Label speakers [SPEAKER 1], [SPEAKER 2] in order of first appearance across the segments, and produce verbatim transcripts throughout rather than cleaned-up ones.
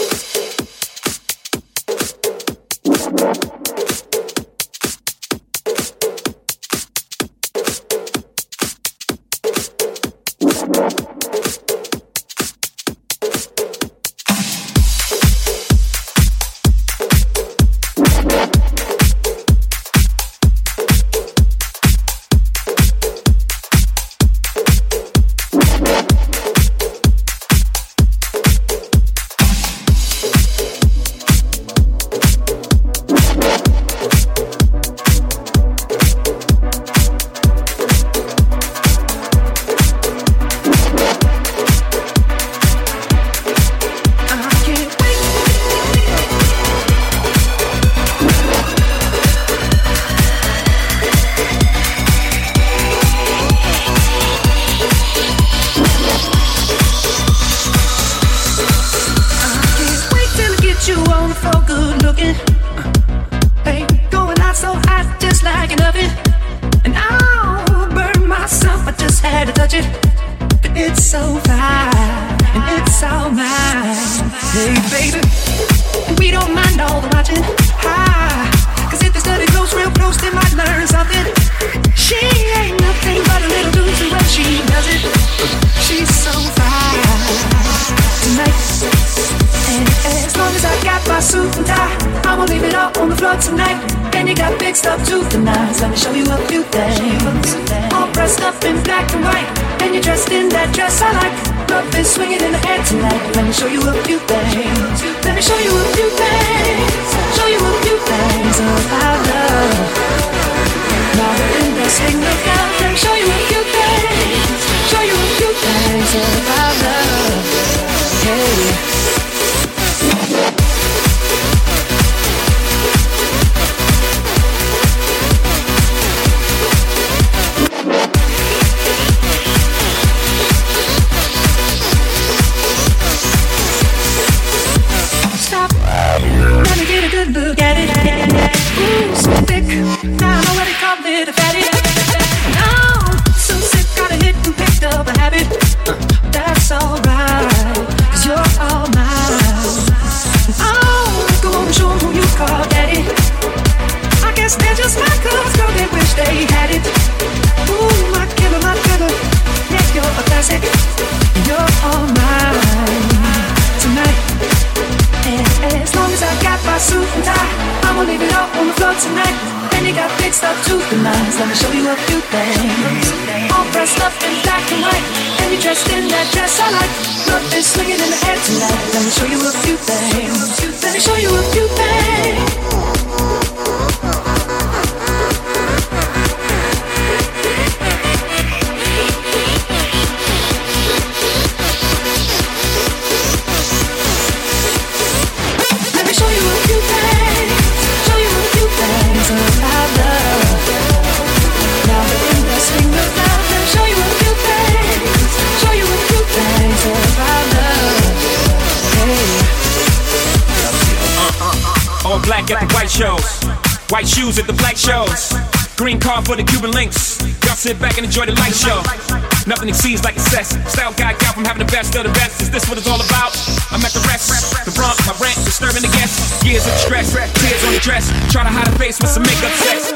[SPEAKER 1] At the black shows, green card for the Cuban links. Y'all sit back and enjoy the light show. Nothing exceeds like excess. Style guy got from having the best of the best. Is this what it's all about? I'm at the rest. The rump, my rent, disturbing the guests. Years of stress, tears on the dress. Try to hide a face with some makeup sex.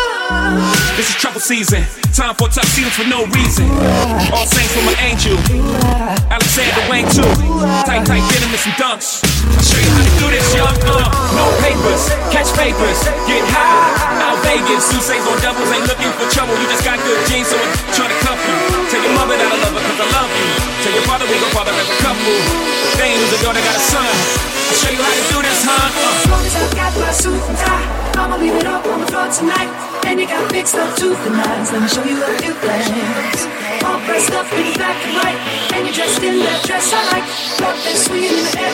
[SPEAKER 1] Uh. This is trouble season. Time for tuxedos for no reason. All saints for my angel. Alexander Wang too. Tight, tight denim and some dunks. I'll show you how to do this, young. Uh, no papers, catch papers, get high. Out Vegas, Sousa's on doubles, ain't looking for trouble. You just got good genes, so I'm trying to cuff you. Tell your mother that I love her, cause I love you. Tell your father we gon' father as a couple. They ain't lose a daughter, got a son. I'll show you how to do this, huh? Uh.
[SPEAKER 2] As long as I got my suit and tie, I'ma leave it up on the floor tonight. And you got big stuff to the nines. Let me show you a few things. All dressed up in black and white, and you're dressed in that dress I like. Love is swinging in the air